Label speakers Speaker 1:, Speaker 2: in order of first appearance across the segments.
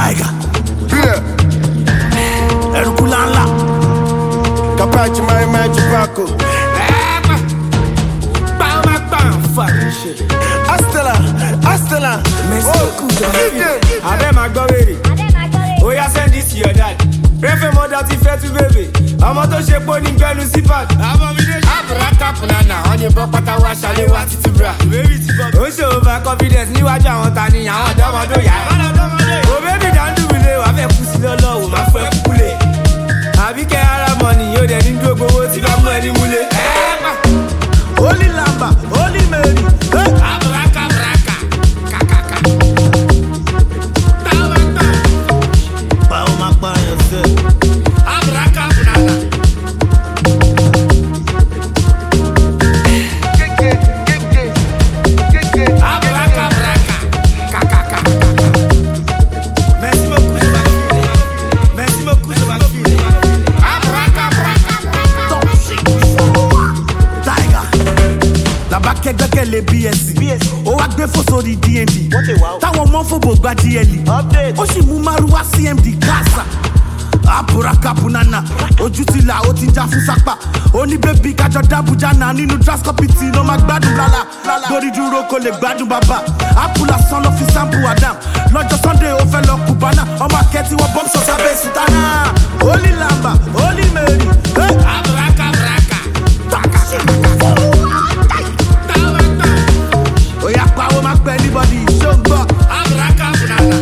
Speaker 1: Tiger. Erukulala.
Speaker 2: Capaci mai Paco.
Speaker 3: Fuck shit.
Speaker 2: Astela.
Speaker 3: Abẹ́ máa gbọ́ wèrè. Ó yá send this to your dad. Refe mother ti fẹ́ tún bèbè. Ọmọ tó ṣe pé ní gbẹ́nu sípàd. Àbúrákà pùnánà, wọ́n yìnbọn pátá wá ṣalé wá títí bra. Ó ṣe over confidence níwájú àwọn tani àwọn ọ̀dọ́mọdé yá. Ó bébì dáńdùbìlẹ̀ wà fẹ́ kú sí lọ́lọ́wọ́ máa fẹ́ kúkúlẹ̀. Àbíkẹ́ ara mọ̀nì yóò dẹ̀ ní dúró gbowó tí bá mú ẹni múlẹ̀.
Speaker 1: Holy Lamba, Holy Mary.
Speaker 3: Abraka.
Speaker 1: Bao makba yourself.
Speaker 3: Abraka banana. Abraka. Merci beaucoup, je vais filer. Abraka.
Speaker 1: Tiger. La baquette de quelle est BSC. Ó wá gbé fò sórí DND. Táwọn ọmọ fòbò gba DLE. Ó sì mú Maruwa CMD Gaza. Aburaka punana. Ojú ti là ó ti já fún sápà. Ó ní bébí kájọ dábùjá náà nínú Draskopiti ló máa gbádùn lálá. Lórí dúró kò lè gbádùn bàbá. Apula san lọ fi sample Adam. Lọ́jọ́ Sunday ó fẹ́ lọ Cubana. Ọmọ akẹ́tì wọ́n bọ́m sọ sábẹ́ sùtánà. Holy Lamba, Holy Mary.
Speaker 3: Abraka.
Speaker 1: Oya pàwọ́ máa pẹ́ anybody ṣó ń gbọ́.
Speaker 3: Abraka banana.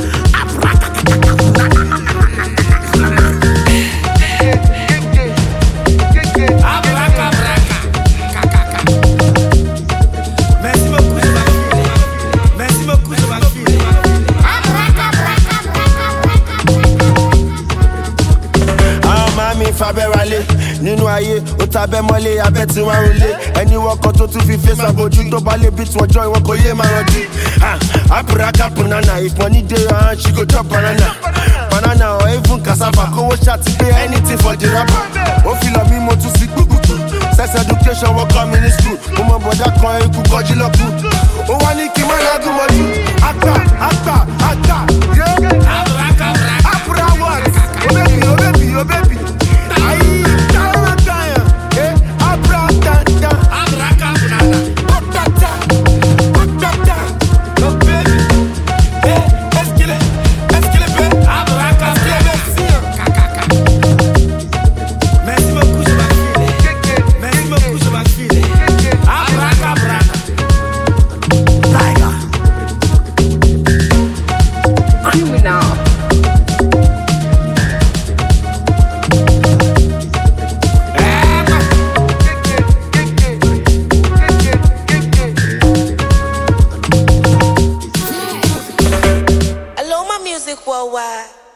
Speaker 3: Merci beaucoup, je vais filer.
Speaker 2: Mami fabẹ́ wálé nínú ayé ó tabẹ́ mọ́lé abẹ́ tí wọ́n ń lé ẹni wọ́kọ̀ tó tún fi fèsì àbójú tó bá lè bí tí wọ́n jọ ìwọ́n kò yé máa rántí. Aburaka punana ìpọ́n ní day one she go chop banana or even cassava kówó ṣàti pay anything for the rapper. Ó fi lọ mí mo tún sí gbùgbùgbù sex education wọ́n kọ́ mi ní school mo mọ bọ̀dá kan ikú kọjú lọ́kù. Ó wá ní kí n má lágùn mọ́jú àgbà. Abura what? Oh baby. Ayi, down. Abura da.
Speaker 3: Abraka banana.
Speaker 2: Oh baby. Esquile, baby.
Speaker 3: Abraka. Merci beaucoup, je vais filer. Abraka.
Speaker 1: Tiger.
Speaker 4: Criminal.
Speaker 5: Aloma Music Worldwide.